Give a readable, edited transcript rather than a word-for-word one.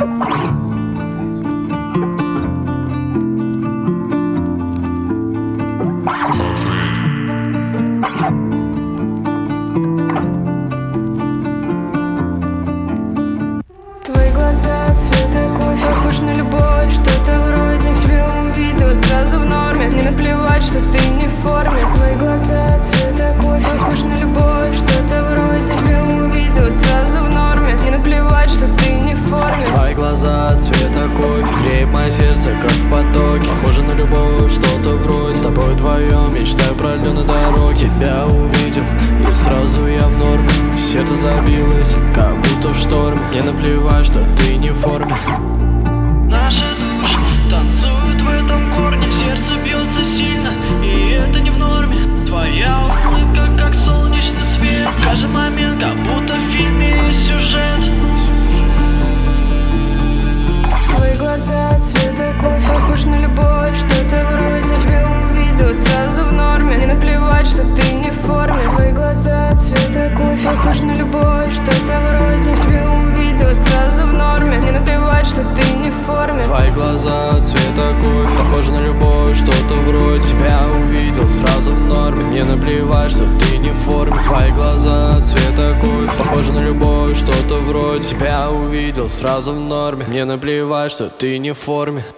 Твои глаза цвета кофе, похож на любовь, что-то вроде. Тебя увидела сразу в норме, мне наплевать, что ты не в форме. Твои глаза цвета кофе, похож на любовь, что-то вроде. Тебя увидела сразу в норме, мне наплевать, что ты не в форме. Твои глаза цвета кофе греет мое сердце, как в потоке. Похоже на любовь, что-то вроде. С тобой вдвоем мечтаю про льду на дороге. Тебя увидел, и сразу я в норме. Сердце забилось, как будто в шторме. Мне наплевать, что ты не в форме. Наши души танцуют в этом корне. Сердце бьется сильно, и это не в норме. Твоя улыбка, как солнечный свет. Каждый момент, как будто в фильме есть сюжет. Твои глаза цвета кофе, похож на любовь, что-то вроде. Тебя увидела сразу в норме, мне наплевать, что ты не в форме. Твои глаза цвета кофе, похож на любовь, что-то вроде. Тебя увидела сразу в норме, мне наплевать, что ты не в форме. Твои глаза цвета кофе, похоже на любовь, что-то вроде. Тебя увидел сразу в норме, мне наплевать, что ты не в форме. Твои глаза цвета кофе, похоже на любовь, что-то вроде. Тебя увидел сразу в норме, мне наплевать, что ты не в форме.